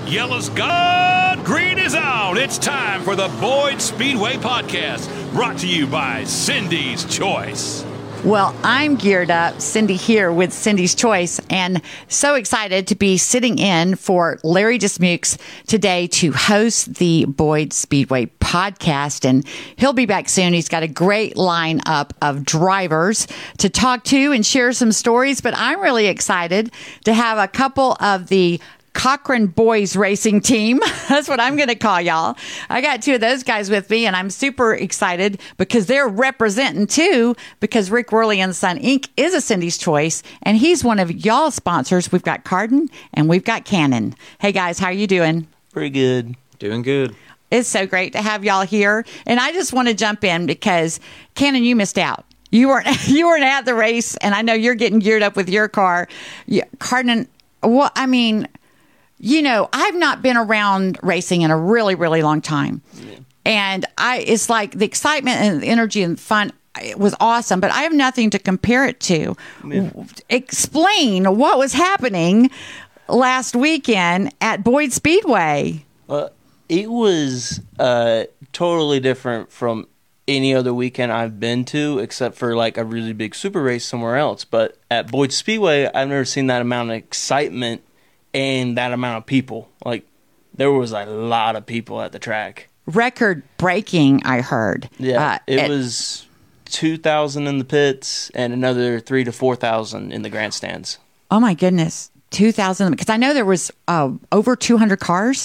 Yellow's gone, green is out. It's time for the Boyd Speedway Podcast, brought to you by Cindy's Choice. Well, I'm geared up, Cindy here with Cindy's Choice, and so excited to be sitting in for Larry Dismukes today to host the Boyd Speedway Podcast, and he'll be back soon. He's got a great lineup of drivers to talk to and share some stories, but I'm really excited to have a couple of the Cochran Boys Racing Team. That's what I'm going to call y'all. I got two of those guys with me, and I'm super excited because they're representing too, because Rick Worley and Son Inc. is a Cindy's Choice, and he's one of y'all's sponsors. We've got Carden and we've got Cannon. Hey guys, how are you doing? Pretty good. Doing good. It's so great to have y'all here. And I just want to jump in because Cannon, you missed out. You weren't at the race, and I know you're getting geared up with your car. Carden, well, I mean, you know, I've not been around racing in a really, really long time. Yeah. And it's like the excitement and the energy and fun, it was awesome, but I have nothing to compare it to. Yeah. Explain what was happening last weekend at Boyd Speedway. It was totally different from any other weekend I've been to, except for like a really big super race somewhere else. But at Boyd Speedway, I've never seen that amount of excitement and that amount of people. Like, there was a lot of people at the track. Record breaking, I heard. Yeah, it was 2,000 in the pits and another 3,000 to 4,000 in the grandstands. Oh my goodness, 2,000! Because I know there was over 200 cars.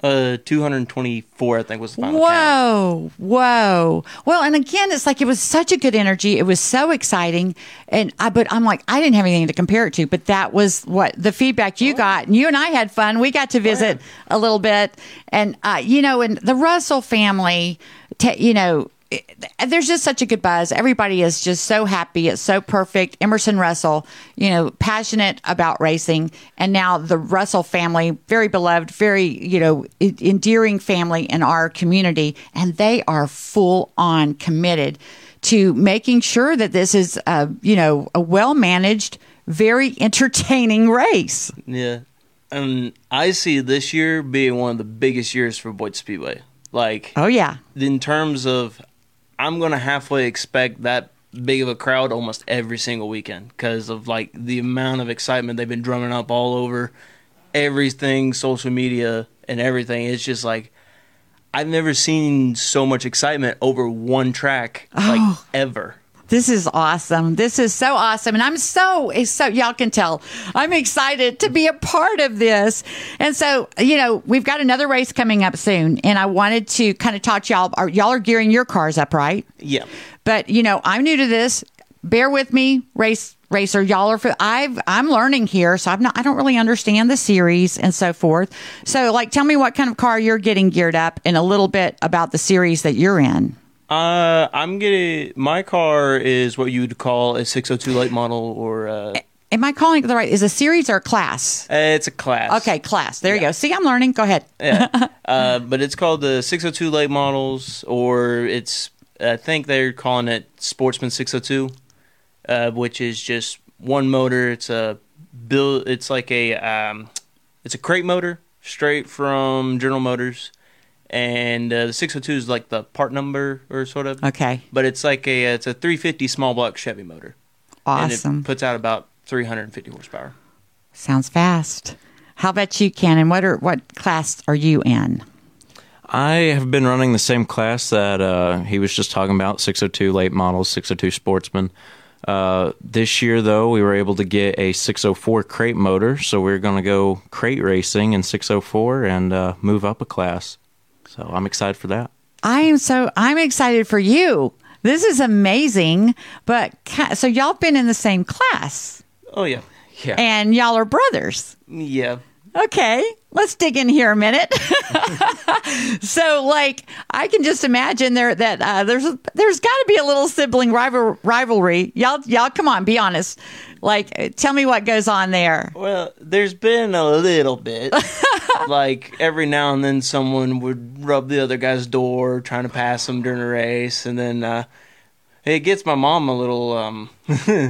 224, I think, was the final count. Whoa. Well, and again, it's like it was such a good energy. It was so exciting. But I'm like, I didn't have anything to compare it to, but that was what the feedback you got. And you and I had fun. We got to visit a little bit. And, and the Russell family, there's just such a good buzz. Everybody is just so happy. It's so perfect. Emerson Russell, passionate about racing. And now the Russell family, very beloved, very, endearing family in our community. And they are full on committed to making sure that this is, a well-managed, very entertaining race. Yeah. And I see this year being one of the biggest years for Boyd Speedway. Like, oh yeah. In terms of, I'm going to halfway expect that big of a crowd almost every single weekend because of like the amount of excitement they've been drumming up all over everything, social media and everything. It's just like, I've never seen so much excitement over one track ever. This is awesome. This is so awesome. And I'm so y'all can tell I'm excited to be a part of this. And so, we've got another race coming up soon. And I wanted to kind of talk to y'all. Y'all are gearing your cars up, right? Yeah. But, I'm new to this. Bear with me, racer. Y'all are, I'm learning here. So I don't really understand the series and so forth. So tell me what kind of car you're getting geared up and a little bit about the series that you're in. My car is what you would call a 602 late model or... Am I calling it the right? Is a series or a class? It's a class. Okay, class. There you go. See, I'm learning. Go ahead. Yeah. But it's called the 602 late models, or I think they're calling it Sportsman 602, which is just one motor. It's a crate motor straight from General Motors. And the 602 is like the part number or sort of. Okay. But it's like it's a 350 small block Chevy motor. Awesome. And it puts out about 350 horsepower. Sounds fast. How about you, Cannon? What class are you in? I have been running the same class that he was just talking about, 602 late models, 602 Sportsman. This year, though, we were able to get a 604 crate motor, so we're going to go crate racing in 604 and move up a class. So I'm excited for that. I'm excited for you. This is amazing. But so y'all been in the same class. Oh, yeah. Yeah. And y'all are brothers. Yeah. Okay. Let's dig in here a minute. So, I can just imagine there's got to be a little sibling rivalry. Y'all, come on, be honest. Tell me what goes on there. Well, there's been a little bit. Every now and then someone would rub the other guy's door trying to pass him during a race, and then it gets my mom a little,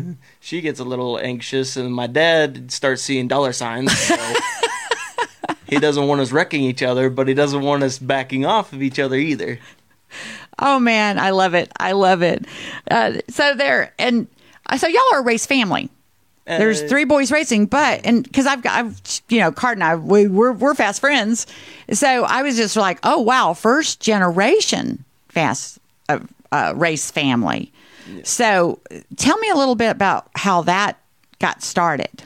she gets a little anxious, and my dad starts seeing dollar signs, so He doesn't want us wrecking each other, but he doesn't want us backing off of each other either. Oh man, I love it. I love it. So y'all are a race family. There's 3 boys racing, because Card and I, we're fast friends. So I was just like, oh wow, first generation fast race family. Yeah. So tell me a little bit about how that got started.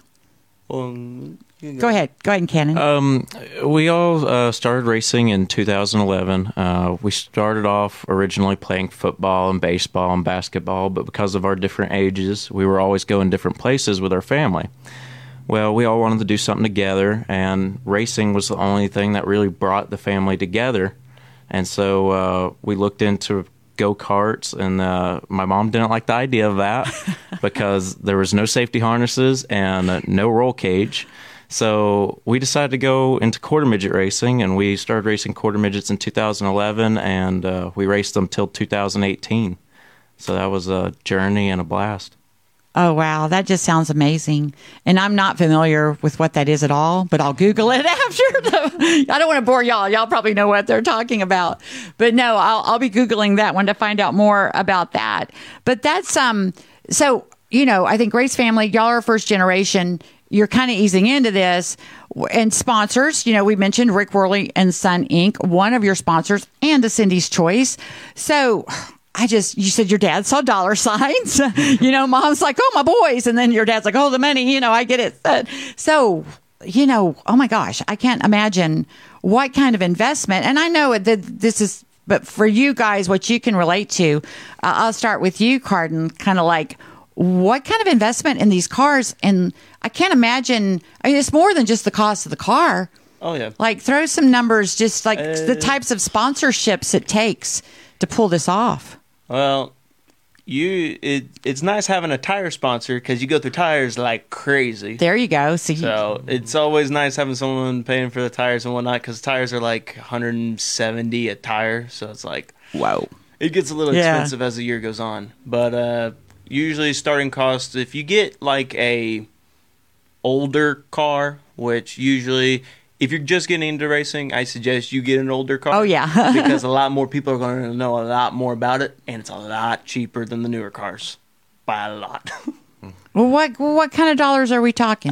Go ahead, Cannon. We all started racing in 2011. We started off originally playing football and baseball and basketball, but because of our different ages, we were always going different places with our family. Well, we all wanted to do something together, and racing was the only thing that really brought the family together. And so we looked into go-karts, and my mom didn't like the idea of that because there was no safety harnesses and no roll cage. So we decided to go into quarter midget racing, and we started racing quarter midgets in 2011, and we raced them till 2018. So that was a journey and a blast. Oh, wow. That just sounds amazing. And I'm not familiar with what that is at all, but I'll Google it after. I don't want to bore y'all. Y'all probably know what they're talking about. But no, I'll be Googling that one to find out more about that. But that's, so, I think Race Family, y'all are first generation. You're kind of easing into this. And sponsors, we mentioned Rick Worley and Son Inc., one of your sponsors, and a Cindy's Choice. So you said your dad saw dollar signs. Mom's like, oh, my boys. And then your dad's like, oh, the money, I get it. So, oh my gosh, I can't imagine what kind of investment. And I know that this is, but for you guys, what you can relate to, I'll start with you, Carden, kind of like, what kind of investment in these cars? And I can't imagine, it's more than just the cost of the car. Oh, yeah. Like, throw some numbers, just like the types of sponsorships it takes to pull this off. Well, it's nice having a tire sponsor because you go through tires like crazy. There you go. So it's always nice having someone paying for the tires and whatnot, because tires are like $170 a tire. So it's like, whoa. It gets a little expensive as the year goes on. But usually starting cost, if you get like a older car, which usually, if you're just getting into racing, I suggest you get an older car. Oh, yeah. Because a lot more people are going to know a lot more about it, and it's a lot cheaper than the newer cars. By a lot. Well, what kind of dollars are we talking?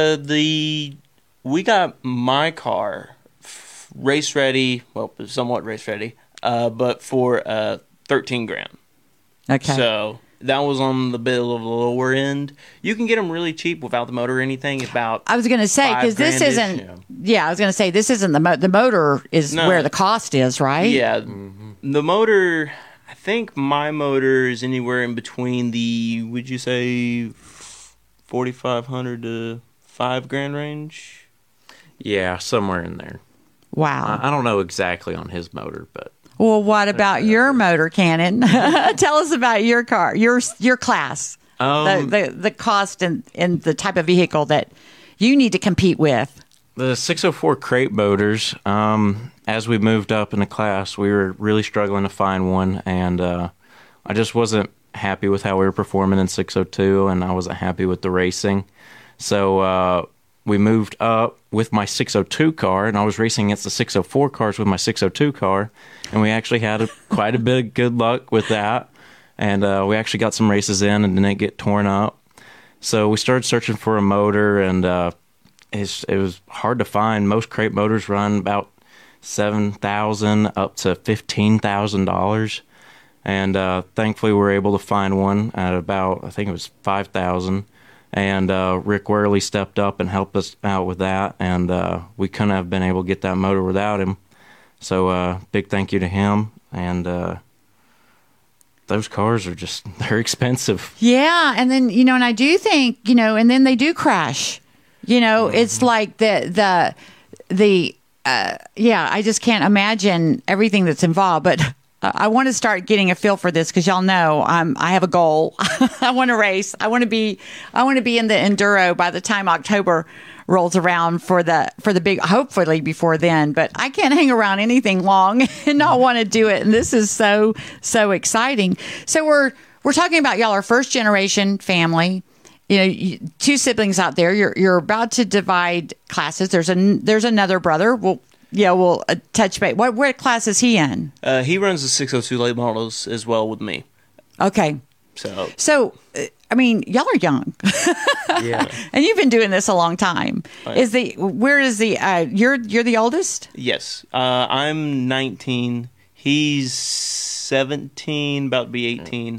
We got my car race ready, well, somewhat race ready, but for $13,000. Okay. So that was on the bit of the lower end. You can get them really cheap without the motor or anything. I was going to say, because this isn't. Yeah, I was going to say this isn't the motor is where the cost is, right? Yeah, the motor. I think my motor is anywhere in between the, would you say, $4,500 to $5,000 range? Yeah, somewhere in there. Wow. I don't know exactly on his motor, but. Well, what about your motor, Cannon? Tell us about your car, your class, the cost and the type of vehicle that you need to compete with. The 604 crate motors, as we moved up in the class, we were really struggling to find one, and I just wasn't happy with how we were performing in 602, and I wasn't happy with the racing. So we moved up with my 602 car, and I was racing against the 604 cars with my 602 car, and we actually had quite a bit of good luck with that, and we actually got some races in and didn't get torn up. So we started searching for a motor, and it was hard to find. Most crate motors run about $7,000 up to $15,000, and thankfully we were able to find one at about, I think it was $5,000. And Rick Worley stepped up and helped us out with that, and we couldn't have been able to get that motor without him. So big thank you to him. And those cars are they're expensive. Yeah, and then, and I do think, and then they do crash. It's like I just can't imagine everything that's involved, but I want to start getting a feel for this, because y'all know I have a goal. I want to race. I want to be in the enduro by the time October rolls around for the big, hopefully before then. But I can't hang around anything long and not want to do it. And this is so exciting. So we're talking about y'all are first generation family, two siblings out there. You're about to divide classes. There's another brother. We'll touch base. What class is he in? He runs the 602 late models as well with me. Okay. So, I mean, y'all are young. Yeah. And you've been doing this a long time. Right. You're the oldest? Yes. I'm 19. He's 17, about to be 18.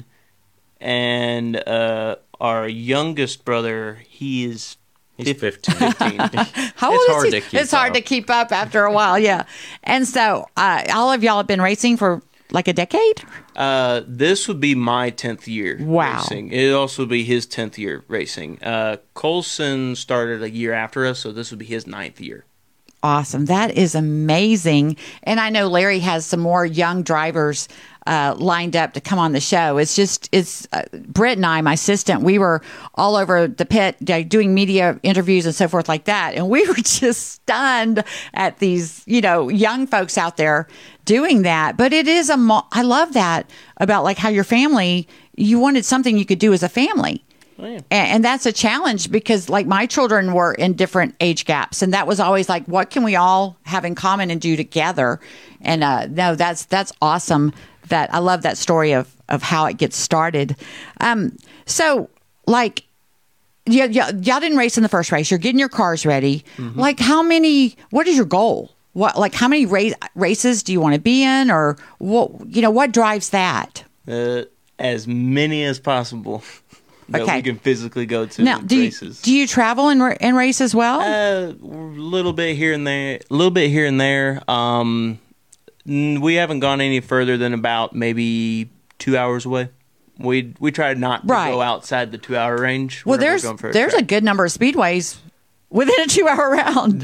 And our youngest brother, he's 15. How old is he? It's hard to keep up after a while, yeah. And so all of y'all have been racing for like a decade? This would be my 10th year racing. It would also be his 10th year racing. Colson started a year after us, so this would be his 9th year. Awesome. That is amazing. And I know Larry has some more young drivers lined up to come on the show. It's Britt and I, my assistant, we were all over the pit doing media interviews and so forth like that. And we were just stunned at these, young folks out there doing that. But it is I love that about like how your family, you wanted something you could do as a family. Oh, yeah. And that's a challenge because like my children were in different age gaps, and that was always like, what can we all have in common and do together? And no, that's awesome. That I love that story of how it gets started. So like, y'all didn't race in the first race. You're getting your cars ready. Mm-hmm. Like what is your goal? How many races do you want to be in, or what drives that? As many as possible. That we can physically go to now, races. Do you travel and race as well? A little bit here and there. We haven't gone any further than about maybe 2 hours away. We try not to go outside the 2 hour range. Well, there's a good number of speedways within a 2 hour round.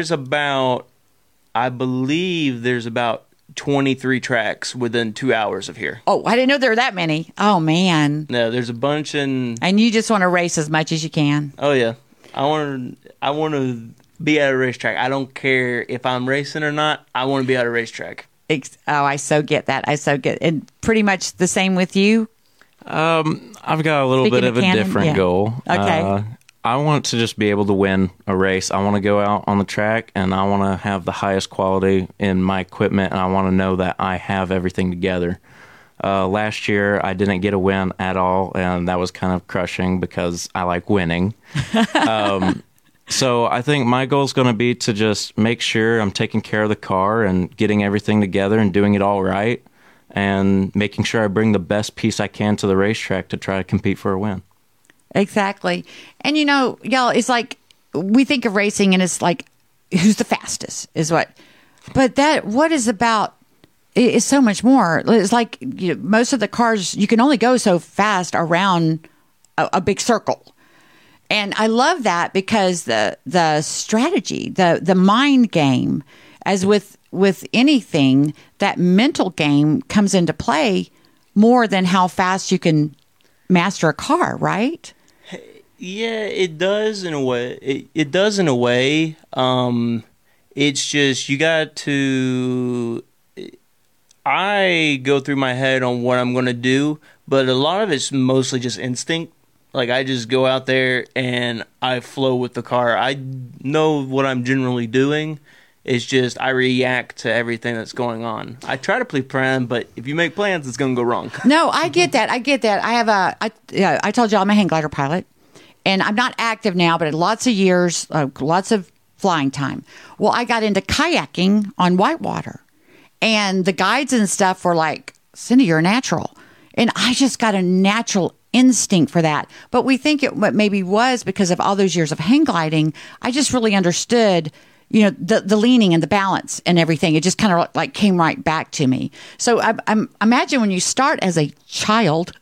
I believe there's about 23 tracks within 2 hours of here. Oh, I didn't know there were that many. Oh, man. No, there's a bunch. And you just want to race as much as you can. Oh, yeah. I want to be at a racetrack. I don't care if I'm racing or not. I want to be at a racetrack. I so get that. And pretty much the same with you? I've got a little bit of a different goal. Okay. I want to just be able to win a race. I want to go out on the track, and I want to have the highest quality in my equipment, and I want to know that I have everything together. Last year, I didn't get a win at all, and that was kind of crushing because I like winning. So I think my goal is going to be to just make sure I'm taking care of the car and getting everything together and doing it all right, and making sure I bring the best piece I can to the racetrack to try to compete for a win. Exactly. And y'all, it's like we think of racing and it's like who's the fastest is what. But what is about is so much more. It's like most of the cars, you can only go so fast around a big circle. And I love that because the strategy, the mind game, as with anything, that mental game comes into play more than how fast you can master a car, right? Yeah, it does in a way. It does in a way. It's just you got to. I go through my head on what I'm going to do, but a lot of it's mostly just instinct. Like I just go out there and I flow with the car. I know what I'm generally doing. It's just I react to everything that's going on. I try to plan, but if you make plans, it's going to go wrong. No, I get that. I told you I'm a hang glider pilot, and I'm not active now, but lots of years, lots of flying time. Well, I got into kayaking on whitewater, and the guides and stuff were like, "Cindy, you're a natural," and I just got a natural instinct for that. But we think it maybe was because of all those years of hang gliding. I just really understood. The leaning and the balance and everything, it just kind of like came right back to me. So I imagine when you start as a child,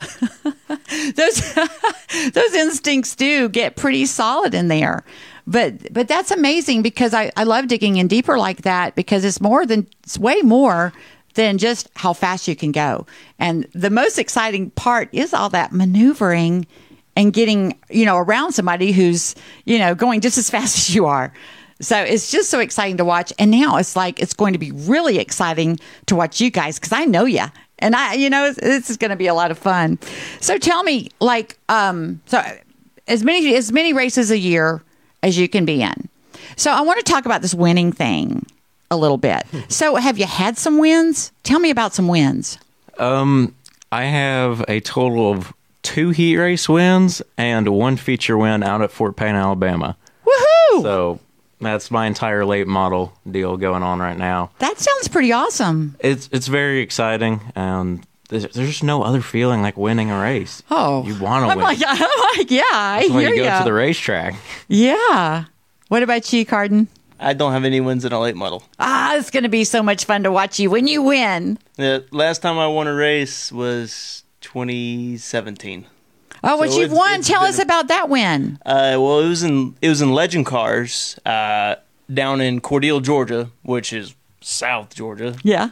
those instincts do get pretty solid in there. But that's amazing because I love digging in deeper like that because it's way more than just how fast you can go. And the most exciting part is all that maneuvering and getting, around somebody who's, going just as fast as you are. So it's just so exciting to watch. And now it's like it's going to be really exciting to watch you guys because I know you. And this is going to be a lot of fun. So tell me, so as many races a year as you can be in. So I want to talk about this winning thing a little bit. So have you had some wins? Tell me about some wins. I have a total of 2 heat race wins and 1 feature win out at Fort Payne, Alabama. Woohoo! So that's my entire late model deal going on right now. That sounds pretty awesome. It's very exciting, and there's no other feeling like winning a race. Oh, you want to win. I'm like, yeah, I That's why hear you go ya. to the racetrack. Yeah. What about you, Carden? I don't have any wins in a late model. It's going to be so much fun to watch you when you win. The last time I won a race was 2017. Oh, what So you've it's- won? it's Tell been us about that win. Well, it was in Legend Cars down in Cordele, Georgia, which is South Georgia. Yeah.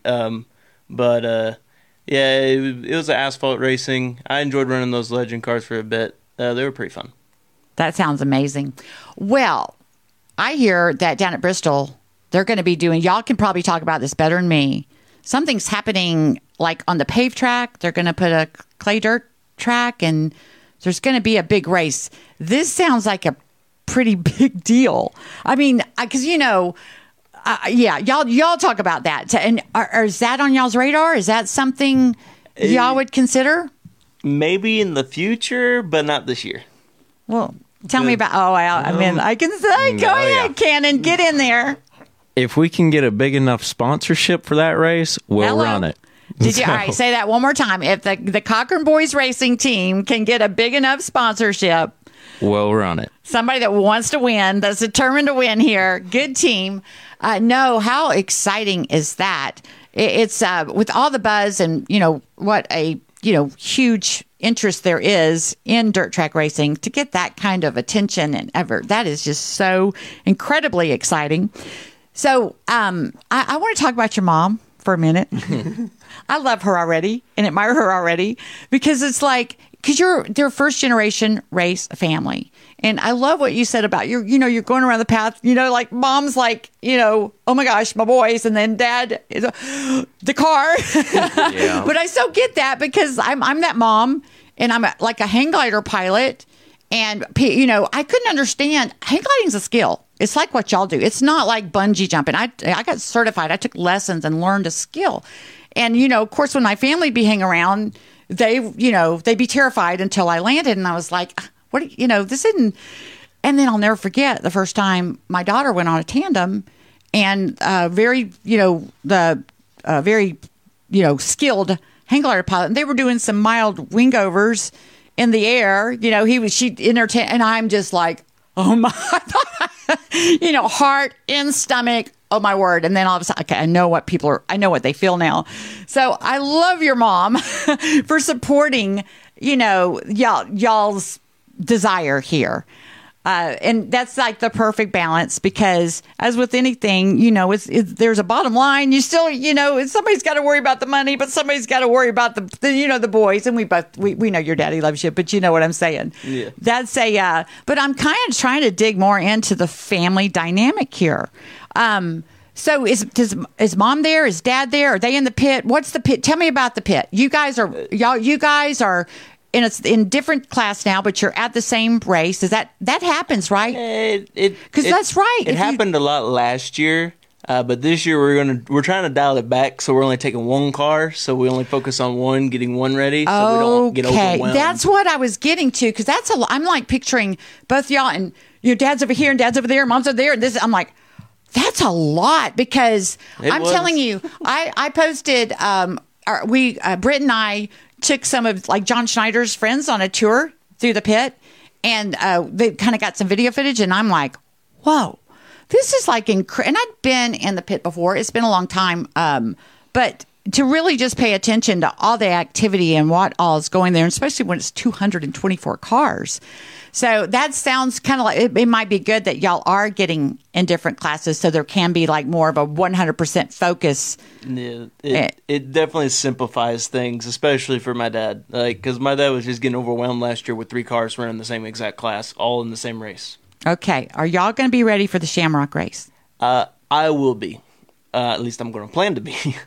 Yeah, it was asphalt racing. I enjoyed running those Legend Cars for a bit. They were pretty fun. That sounds amazing. Well, I hear that down at Bristol, they're going to be doing, y'all can probably talk about this better than me. Something's happening like on the paved track. They're going to put a clay dirt track and there's going to be a big race. This sounds like a pretty big deal. I mean, because, y'all talk about that. And is that on y'all's radar? Is that something y'all would consider? Maybe in the future, but not this year. Well, tell me about, I can say, go ahead, Cannon, get in there. If we can get a big enough sponsorship for that race, we'll run it. Did you? All right, say that one more time. If the Cochran Boys Racing Team can get a big enough sponsorship, we'll run it. Somebody that wants to win, that's determined to win here, good team. No, how exciting is that? It's with all the buzz and, what a, huge interest there is in dirt track racing to get that kind of attention and effort. That is just so incredibly exciting. So I want to talk about your mom for a minute. I love her already and admire her already because it's like, because they're a first generation race family. And I love what you said about you're going around the path, like mom's like, oh my gosh, my boys. And then dad is the car. Yeah. But I so get that because I'm that mom and I'm like a hang glider pilot. And, I couldn't understand. Hang gliding is a skill. It's like what y'all do. It's not like bungee jumping. I got certified. I took lessons and learned a skill. And, of course, when my family be hang around, they'd be terrified until I landed. And I was like, this isn't. And then I'll never forget the first time my daughter went on a tandem and very skilled hang glider pilot. And they were doing some mild wing overs in the air. She in her and I'm just like, oh my, heart in stomach. Oh my word. And then all of a sudden, okay, I know what they feel now. So I love your mom for supporting, y'all's desire here. And that's like the perfect balance because as with anything, there's a bottom line. You still, somebody's got to worry about the money, but somebody's got to worry about the boys. And we know your daddy loves you, but you know what I'm saying? Yeah. That's but I'm kind of trying to dig more into the family dynamic here. So is mom there? Is dad there? Are they in the pit? What's the pit? Tell me about the pit. You guys are in different class now, but you're at the same race. That happens, right? Because that's right. It happened a lot last year, but this year we're trying to dial it back. So we're only taking one car, so we only focus on one, getting one ready, so we don't get overwhelmed. That's what I was getting to because I'm like picturing both y'all and your dad's over here and dad's over there, mom's over there, and this. I'm like, that's a lot because telling you, I posted. Britt and I took some of like John Schneider's friends on a tour through the pit and they kind of got some video footage and I'm like, whoa, this is like incredible. And I'd been in the pit before. It's been a long time. But to really just pay attention to all the activity and what all is going there, especially when it's 224 cars. So that sounds kind of like it might be good that y'all are getting in different classes so there can be like more of a 100% focus. Yeah, it definitely simplifies things, especially for my dad. Because my dad was just getting overwhelmed last year with 3 cars running the same exact class, all in the same race. Okay. Are y'all going to be ready for the Shamrock race? I will be. At least I'm going to plan to be.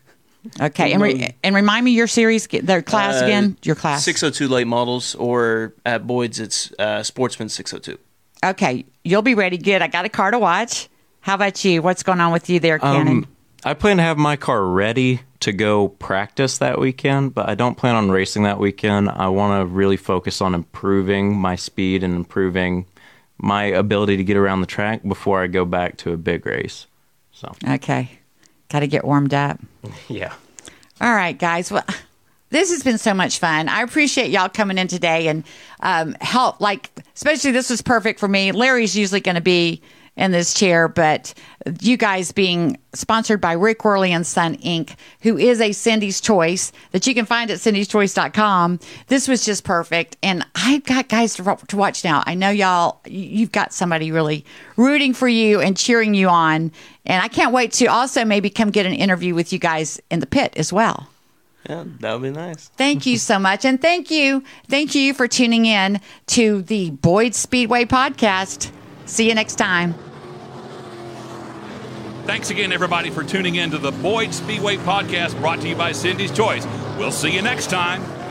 Okay, and remind me your series, their class again. Your class 602 late models, or at Boyd's it's Sportsman 602. Okay, you'll be ready. Good. I got a car to watch. How about you? What's going on with you there, Cannon? I plan to have my car ready to go practice that weekend, but I don't plan on racing that weekend. I want to really focus on improving my speed and improving my ability to get around the track before I go back to a big race. So okay, got to get warmed up. Yeah. All right, guys. Well, this has been so much fun. I appreciate y'all coming in today and help. Like, especially this was perfect for me. Larry's usually going to be in this chair, but you guys being sponsored by Rick Worley and Son Inc., who is a Cindy's Choice that you can find at cindyschoice.com. This was just perfect. And I've got guys to watch now. I know you've got somebody really rooting for you and cheering you on. And I can't wait to also maybe come get an interview with you guys in the pit as well. Yeah, that would be nice. Thank you so much. And thank you for tuning in to the Boyd Speedway podcast. See you next time. Thanks again, everybody, for tuning in to the Boyd Speedway podcast brought to you by Cindy's Choice. We'll see you next time.